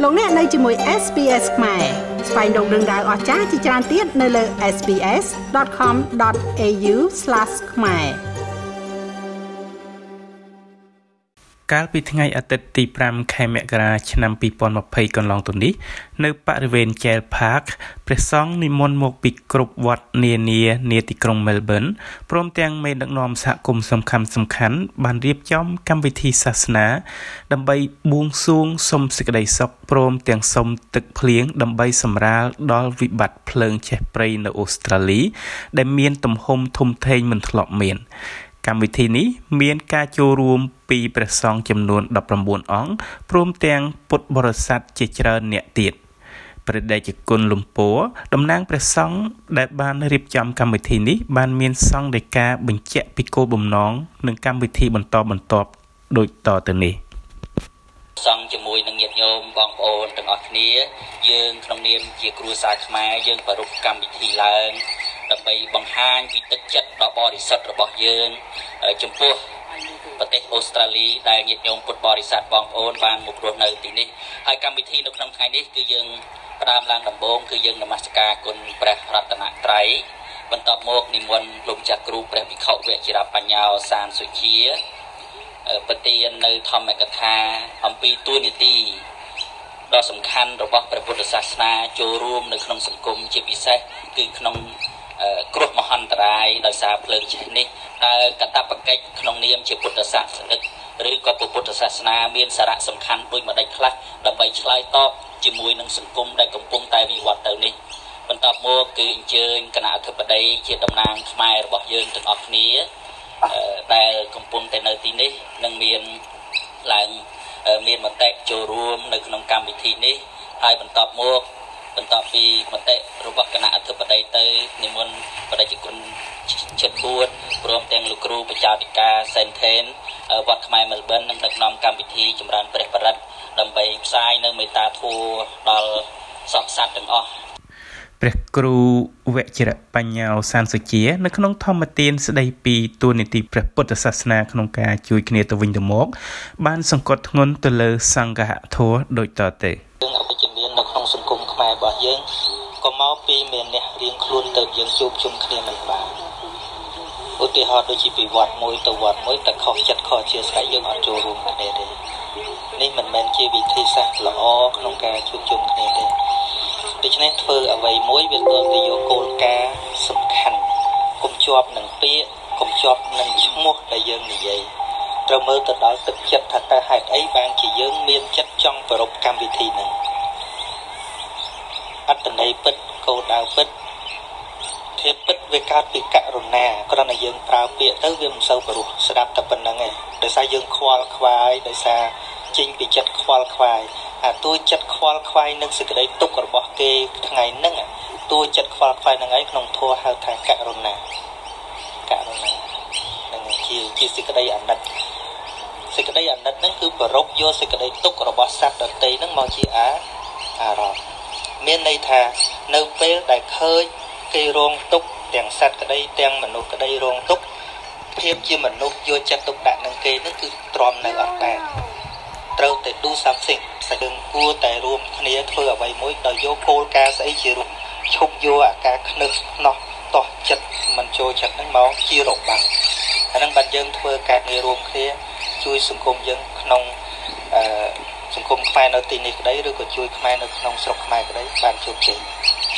លោកអ្នកនៅជាមួយ SPS ខ្មែរស្វែងរកដឹងដៅអស្ចារ្យជាច្រើនទៀតនៅលើ sps.com.au/ ខ្មែរកាលពីថ្ងៃអាទិត្យទី5ខែមករាឆ្នាំ2020កន្លងទៅនេះនៅបរិវេណ Jail Park ព្រះសង្ឃនិមន្តមកពីគ្រប់វត្តនានានាទីក្រុង Melbourne ព្រមទាំងមេដឹកនាំសហគមន៍សំខាន់ៗបានរៀបចំកម្មវិធីសាសនាដើម្បីបួងសួងសុំសេចក្តីសុខព្រមទាំងសុំទឹកភ្លៀងដើម្បីសម្រាលដល់វិបត្តិភ្លើងឆេះព្រៃនៅអូស្ត្រាលីដែលមានទំហំធំធេងមិនធ្លាប់មានកម្មវិធីនេះមានការចូលរួមពីព្រះសង្ឃចំនួន19អង្គព្រមទាំងពុទ្ធបរិស័ទជាច្រើនអ្នកទៀតព្រះតេជគុណលំពួរតំណាងព្រះសង្ឃដែលបានរៀបចំកម្មវិធីនេះបានមានសង្ឃដីកាបញ្ជាក់ពីគោលបំណងនិងកម្មវិធីបន្តបន្ទាប់ដូចតទៅនេះសង្ឃជាមួយនឹងញាតិញោមបងប្អូនទាំងអស់គ្នាយើងក្នុងនាមជាគ្រួសារខ្មែរយើងប្រារព្ធកម្មវិធីឡើងដើម្បីបង្ហាញពីទឹកចិត្តដ៏បរិសុទ្ធរបស់យើងចំពោះប្រទេសអូស្ត្រាលីដែលញាតិញោមពុទ្ធបរិស័ទបងប្អូនបានមករស់នៅទីនេះហើយកម្មវិធីនៅក្នុងថ្ងៃនេះគឺយើងផ្ដើមឡើងដំបូងគឺយើងនមស្ការគុណព្រះរតនត្រ័យបន្ទាប់មកនិមន្តលោកចាស់គ្រូព្រះភិក្ខុវចិរបញ្ញាសានសុជាប្រទាននៅធម្មកថាអំពីទួនាទីដ៏សំខាន់របស់ព្រះពុទ្ធសាសនាចូលរួមនៅក្នុងសង្គមជាពិសេសគឺក្នុងគ្រោះមហន្តរាយដោយសារភ្លើងឆេះនេះតើកាតព្វកិច្ចក្នុងនាមជាពុទ្ធសាសនិកឬក៏ពុទ្ធសាសនាមានសារៈសំខាន់ដូចម្តេចខ្លះដើម្បីឆ្លើយតបជាមួយនឹងសង្គមដែលកំពុងតែវិវត្តទៅនេះបន្ទាប់មកគឺអញ្ជើញគណៈអធិបតីជាតំណាងខ្មែររបស់យើងទាំងអស់គ្នាដែលកំពុងតែនៅទីនេះនឹងមានឡើងមានមតិចូលរួមនៅក្នុងកម្មវិធីនេះហើយបន្ទាប់ពីមតិរបស់គណៈអធិបតីទៅនិមន្តបដិជគុណចិត្តពួតព្រមទាំងលោកគ្រូបច្ចាតិកាសេនថេនវត្តខ្មែរមែលប៊ននឹងដឹកនាំកម្មវិធីចម្រើនព្រះបរិត្តដើម្បីផ្សាយនៅមេត្តាធម៌ដល់សពសត្វទាំងអស់ព្រះគ្រូវចិរបញ្ញោសានសុជានៅក្នុងធម្មទានស្ដីពីទួនាទីព្រះពុទ្ធសាសនាក្នុងការជួយគ្នាទៅវិញទៅមកបានសង្កត់ធ្ងន់ទៅលើសង្ឃធម៌ដូចតទៅរឿងអវិជ្ជមាននៅក្នុងសង្គមខ្មែររបស់យើងក៏មកពីមានអ្នករៀងខ្លួនទៅយើងជួបជុំគ្នាមិនបានឧទាហរណ៍ដូចជាពីវត្តមួយទៅវត្តមួយតែខុសចិត្តខុសជាស្រ័យយើងអត់ចូលរួមគ្នាទេនេះមិនមែនជាវិធីសាស្ត្រល្អក្នុងការជួបជុំគ្នាទេដូច្នេះធ្វើអ្វីមួយវាត្រូវតែយកគោលការណ៍សំខាន់កុំជាប់នឹងពាក្យកុំជាប់នឹងឈ្មោះដែលយើងនិយាយត្រូវមើលទៅដល់ទឹកចិត្តថាតើហេតុអីបានជាយើងមានចិត្តចង់ប្រារព្ធកម្មវិធីហ្នឹងអត្តន័យពិតគោលដៅពិតធាតុពិតវាកើតពីករុណាគ្រាន់តែយើងប្រើពាក្យទៅវាមិនសូវព្រោះស្ដាប់តែប៉ុណ្្នឹងឯងដោយសារយើងខ្វល់ខ្វាយដោយសារចេញពីចិត្តខ្វល់ខ្វាយអាតួចិត្តខ្វល់ខ្វាយនឹងសេចក្តីទុក្ខរបស់គេថ្ងៃហ្នឹងតួចិត្តខ្វល់ខ្វាយហ្នឹងឯងក្នុងធម៌ហៅថាករុណានឹងជាសេចក្តីអាណិតហ្នឹងគឺប្ររពយកសេចក្តីទុក្ខរបស់សត្វដទៃហ្នឹងមកជាអារម្មណ៍មានន័យថានៅពេលដែលឃើញគេរងទុក្ខទាំងសត្វក្តីទាំងមនុស្សក្តីរងទុក្ខភាពជាមនុស្សយកចិត្តទុកដាក់នឹងគេហ្នឹងគឺទ្រាំនៅអត់ដែរត្រូវតែ do something យើងគួរតែរួមគ្នាធ្វើអ្វីមួយដោយយកគោលការណ៍ស្អីជារួមឈប់យកអាការខ្នឹះខ្នោះតោះចិត្តមិនចូលចិត្តហ្នឹងមកជារបាំងអាហ្នឹងបានយើងធ្វើការងាររួមគ្នាជួយសង្គមយើងក្នុងសង្គមខ្មែរនៅទីនេះក្តីឬក៏ជួយខ្មែរនៅក្នុងស្រុកខ្មែរក្តីបានជោគជ័យ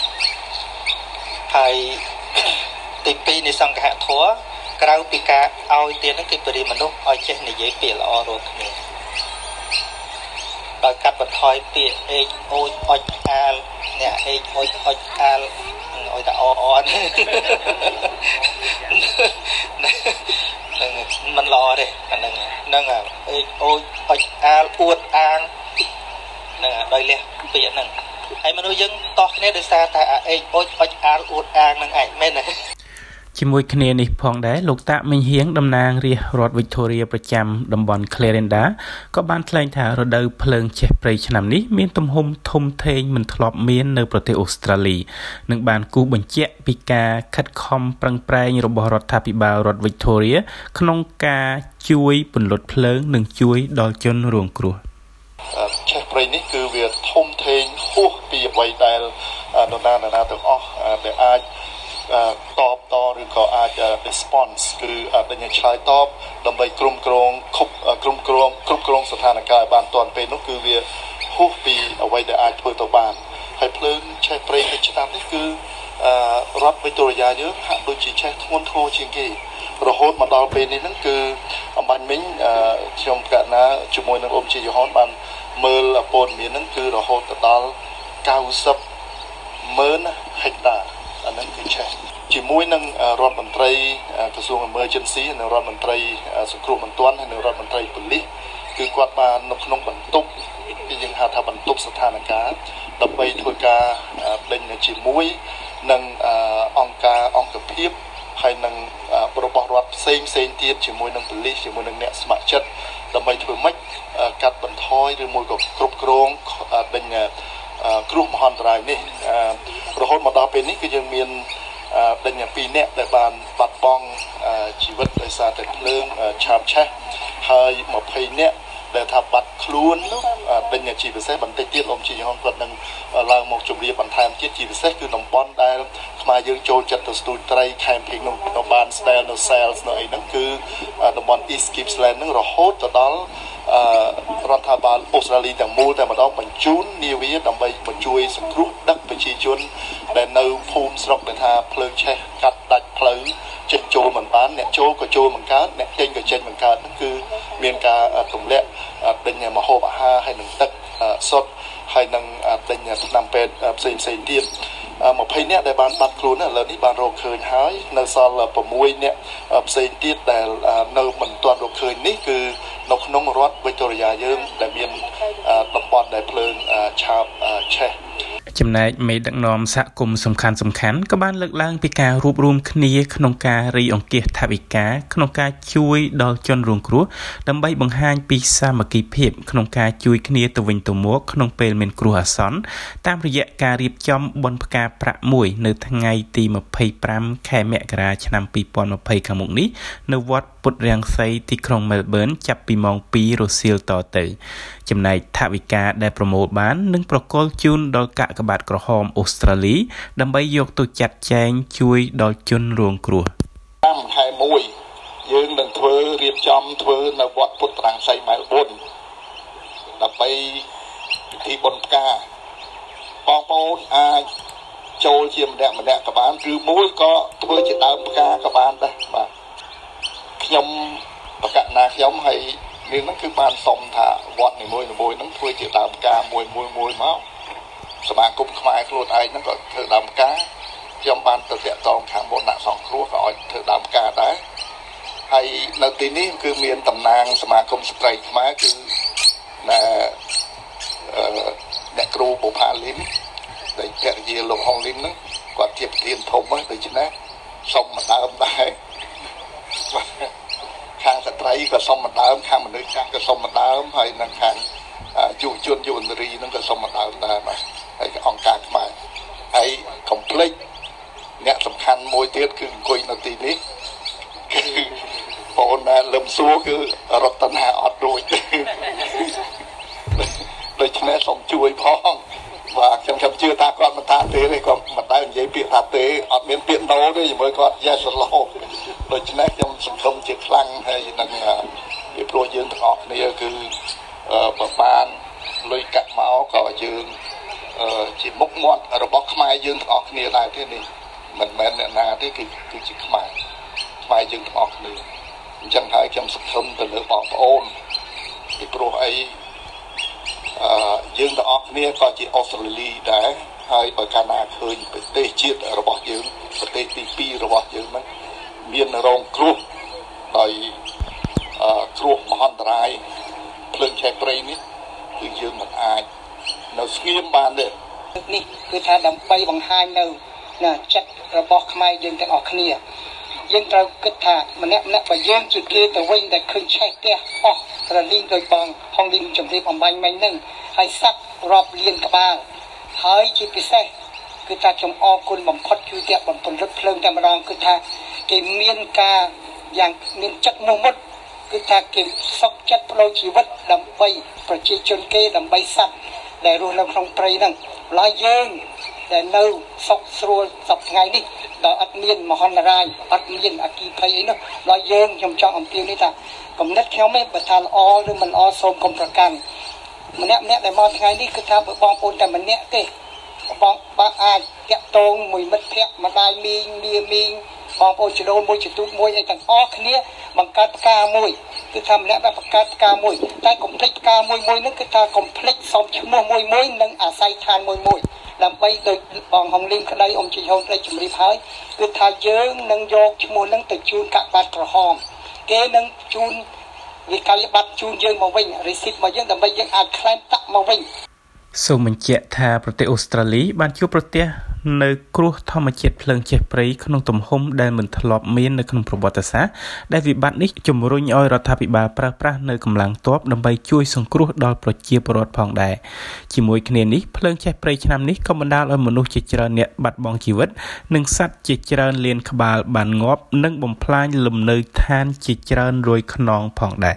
ហើយទី2នៃសង្ឃធម៌ក្រៅពីការឲ្យទៀតហ្នឹងគឺបរិមនុស្សឲ្យចេះនិយាយពាក្យល្អរួមគ្នាដោយកាត់បន្ថយពាក្យអេចអូចអុចអាលអ្នកអេចអូចអុចអាលឲ្យតែអននឹងមិនល្អទេអាហ្នឹងអេចអូចអុចអាលអួតអាងហ្នឹងដោយលះពាក្យហ្នឹងហើយមនុស្សយើងតោះគ្នាដោយសារតែអេចអូចអុចអាលអួតអាងហ្នឹងឯងមែនទេជាមួយគ្នានេះផងដែរលោកតាមិញហៀងតំណាងរាស្ត្ររដ្ឋ Victoria ប្រចាំតំបន់ Clarenda ក៏បានថ្លែងថារដូវភ្លើងឆេះព្រៃឆ្នាំនេះមានទំហំធំធេងមិនធ្លាប់មាននៅប្រទេសអូស្ត្រាលីនិងបានគូសបញ្ជាក់ពីការខិតខំប្រឹងប្រែងរបស់រដ្ឋាភិបាលរដ្ឋ Victoria ក្នុងការជួយពន្លត់ភ្លើងនិងជួយដល់ជនរងគ្រោះឆេះព្រៃនេះគឺវាធំធេងហួសពីអ្វីដែលនរណាទាំងអស់ដែលអាចតបតឬក៏អាច response គឺដែលឆ្លើយតបដើម្បីគ្រប់គ្រងស្ថានភាពបានទាន់ពេលនោះគឺវាហួសពីអ្វីដែលអាចធ្វើទៅបានហើយភ្លើងឆេះព្រៃនេះឆ្នាំនេះគឺរដ្ឋវិទ្យាយើងហាក់ដូចជាឆេះធ្ងន់ធ្ងរជាងគេរហូតមកដល់ពេលនេះហ្នឹងគឺអំបញ្ញមិញខ្ញុំកណាជាមួយនឹងអ៊ំជាយហនបានមើលព័ត៌មានហ្នឹងគឺរហូតដល់90,000 ហិកតាអាហ្នឹងគឺឆេះជាមួយនឹងរដ្ឋមន្ត្រីក្រសួង Emergency និងរដ្ឋមន្ត្រីសង្គ្រោះបន្ទាន់ហើយនិងរដ្ឋមន្ត្រីប៉ូលីសគឺគាត់បាននៅក្នុងបន្ទប់យើងហៅថាបន្ទប់ស្ថានភាពដើម្បីធ្វើការដេញជាមួយនឹងអង្គភាពហើយនឹងរបស់រដ្ឋផ្សេងទៀតជាមួយនឹងប៉ូលីសជាមួយនឹងអ្នកស្ម័គ្រចិត្តដើម្បីធ្វើម៉េចកាត់បន្ថយឬមួយក៏គ្រប់គ្រងដេញគ្រោះមហន្តរាយនេះរហូតមកដល់ពេលនេះគឺយើងមានដេញ2នាក់ដែលបានបាត់បង់ជីវិតដោយសារតែភ្លើងឆាបឆេះហើយ20នាក់ដែលថាបាត់ខ្លួននោះដេញជាពិសេសបន្តិចទៀតលោកជាយហនគាត់នឹងឡើងមកជម្រាបបន្ថែមទៀតជាពិសេសគឺតំបន់ដែលខ្មែរយើងចូលចិត្តទៅស្ទូចត្រី camping នៅបានស្ដែលនៅ sales នៅអីហ្នឹងគឺតំបន់ East Gippsland ហ្នឹងរហូតទៅដល់រដ្ឋាភិបាលអូស្ត្រាលីទាំងមូលតែម្ដងបញ្ជូននាវាដើម្បីបញ្ជួយសង្គ្រោះដឹកប្រជាជនដែលនៅភូមិស្រុកដែលថាភ្លើងឆេះកាត់ដាច់ផ្លូវចេញចូលមិនបានអ្នកចូលក៏ចូលមិនកើតអ្នកចេញក៏ចេញមិនកើតហ្នឹងគឺមានការទម្លាក់ដេញម្ហូបអាហារហើយនឹងទឹកសុទ្ធហើយនឹងដេញថ្នាំពេទ្យផ្សេងទៀត20នាក់ដែលបានបាត់ខ្លួនឥឡូវនេះបានរកឃើញហើយនៅសល់6នាក់ផ្សេងទៀតដែលនៅមិនទាន់រកឃើញនេះគឺនៅក្នុងរដ្ឋវិទ្យាយើងដែលមានតំបន់ដែលភ្លើងឆាបឆេះចំណែកមេដឹកនាំសហគមន៍សំខាន់ក៏បានលើកឡើងពីការរួបរวมគ្នាក្នុងការរៃអង្គាសថវិកាក្នុងការជួយដល់ជនរងគ្រោះដើម្បីបង្ហាញពីសាមគ្គីភាពក្នុងការជួយគ្នាទៅវិញទៅមកក្នុងពេលមានគ្រោះអាសន្នតាមរយៈការរៀបចំបុណ្យផ្កាប្រាក់មួយនៅថ្ងៃទី25 ខែមករាឆ្នាំ2020ខាងមុខនេះនៅវត្តពុទ្ធរាំងសីទីក្រុងមែលប៊នចាប់ពីម៉ោង 2 រសៀលតទៅចំណែកថវិកាដែលប្រមូលបាននឹងប្រគល់ជូនដល់កាកបាទក្រហមអូស្ត្រាលីដើម្បីយកទៅចាត់ចែងជួយដល់ជនរងគ្រោះតាមខែ1យើងនឹងរៀបចំធ្វើនៅវត្តពុទ្ធរាំងសីមែលប៊នដើម្បីពិធីបុណ្យផ្កាបងប្អូនអាចចូលជាម្នាក់ក៏បានឬមួយក៏ធ្វើជាដើមផ្កាក៏បានដែរបាទខ្ញុំប្រកាសណាខ្ញុំហើយនេះហ្នឹងគឺបានសុំថាវត្តនីមួយហ្នឹងធ្វើជាដើមផ្កាមួយមកសមាគមខ្មែរខ្លួនឯងហ្នឹងក៏ធ្វើដើមផ្កាខ្ញុំបានទៅតាក់ទងខាងមុនដាក់សង្គ្រោះក៏ឲ្យធ្វើដើមផ្កាដែរហើយនៅទីនេះគឺមានតំណាងសមាគមស្ត្រីខ្មែរគឺអ្នកគ្រូបុផាលីនដែលភរិយាលោកហុងលីនហ្នឹងគាត់ជាប្រធានធំហ្នឹងដូច្នេះសុំមកដើមដែរខាងស្ត្រីក៏សុំមកដើមខាងមនុស្សចាស់ក៏សុំមកដើមហើយនឹងខាងយុវជនយុវនារីហ្នឹងក៏សុំមកដើមដែរបាទហើយអង្គការខ្មែរហើយកុំភ្លេចអ្នកសំខាន់មួយទៀតគឺអង្គុយនៅទីនេះគឺបងណាលឹមសួរគឺរតនាអត់រួចដូច្នេះសូមជួយផងបាទខ្ញុំជឿថាគាត់មិនថាទេគាត់មិនដែលនិយាយពាក្យថាទេអត់មានពាក្យ no ទេជាមួយគាត់ yes ឡូដូច្នេះខ្ញុំសង្ឃឹមជាខ្លាំងហើយនឹងពីព្រោះយើងទាំងអស់គ្នាគឺបើបានលុយកាក់មកក៏យើងជាមុខមាត់របស់ខ្មែរយើងទាំងអស់គ្នាដែរទេនេះមិនមែនអ្នកណាទេគឺជាខ្មែរយើងទាំងអស់គ្នាអញ្ចឹងហើយខ្ញុំសង្ឃឹមទៅលើបងប្អូនពីព្រោះអីយើងទាំងអស់គ្នាក៏ជាអូស្ត្រាលីដែរហើយបើកាលណាឃើញប្រទេសជាតិរបស់យើងប្រទេសទី2របស់យើងហ្នឹងមានរងគ្រោះដោយគ្រោះមហន្តរាយភ្លើងឆេះព្រៃនេះគឺយើងមិនអាចនៅស្ងៀមបានទេនេះគឺថាដើម្បីបង្ហាញនៅចិត្តរបស់ខ្មែរយើងទាំងអស់គ្នាយើងត្រូវគិតថាម្នាក់បើយើងជាគេទៅវិញតែឃើញឆេះផ្ទះអស់រលីងដោយបងហងលីងជំរាបអំបញ្ញមិញហ្នឹងហើយសັບរាប់លានក្បាលហើយជាពិសេសគឺថាខ្ញុំអរគុណបំផុតគឺអ្នកបំពន្លត់ភ្លើងតែម្ដងគឺថាគេមានការយ៉ាងមានចិត្តនោះមុតគឺថាគេសុខចិត្តបដូរជីវិតដើម្បីប្រជាជនគេដើម្បីសត្វដែលរស់នៅក្នុងព្រៃហ្នឹងឡើយយើងដែលនៅសុខស្រួលសពថ្ងៃនេះដោយអត់មានមហន្តរាយអត់មានអគិភ័យអីនោះឡើយយើងខ្ញុំចង់អំពាវនាវថាគំនិតខ្ញុំឯងបើថាល្អឬមិនល្អសូមកុំប្រកាន់ម្នាក់ដែលមកថ្ងៃនេះគឺថាបើបងប្អូនតែម្នាក់ទេបងបើអាចតាក់ទងមួយមិត្តភក្តិម្ដាយមីងមីងបងប្អូនចដូនមួយចទូតមួយអីទាំងអស់គ្នាបង្កើតផ្កាមួយគឺថាម្នាក់ដែលបង្កើតផ្កាមួយតែកុំភ្លេចផ្កាមួយហ្នឹងគឺថាកុំភ្លេចសុំឈ្មោះមួយនិងអាស័យដ្ឋានមួយដើម្បីដូចបងហុងលីមក្តីអ៊ំជីហូនក្តីជំរាបហើយគឺថាយើងនឹងយកឈ្មោះហ្នឹងទៅជូនកាកបាទក្រហមគេនឹងជូនវិក័យប័ត្រជូនយើងមកវិញ receipt មកយើងដើម្បីយើងអាច claim តាក់មកវិញសូមបញ្ជាក់ថាប្រទេសអូស្ត្រាលីបានជួបប្រទះនៅគ្រោះធម្មជាតិភ្លើងចេះព្រៃក្នុងទំហំដែលមិនធ្លាប់មាននៅក្នុងប្រវត្តិសាស្ត្រដែលវិបត្តិនេះជំរុញឲ្យរដ្ឋាភិបាលប្រើប្រាស់នៅកម្លាំងទ័ពដើម្បីជួយសង្គ្រោះដល់ប្រជាពលរដ្ឋផងដែរជាមួយគ្នានេះភ្លើងចេះព្រៃឆ្នាំនេះក៏បណ្ដាលឲ្យមនុស្សជាច្រើនអ្នកបាត់បង់ជីវិតនិងសត្វជាច្រើនលានក្បាលបានងាប់និងបំផ្លាញលំនៅឋានជាច្រើនរយខ្នងផងដែរ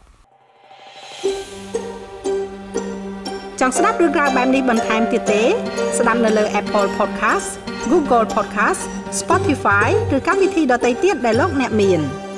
ចង់ស្ដាប់រឿងរ៉ាវបែបនេះបន្ថែមទៀតទេស្ដាប់នៅលើ Apple Podcast Google Podcast Spotify ឬកម្មវិធីដទៃទៀតដែលលោកអ្នកមាន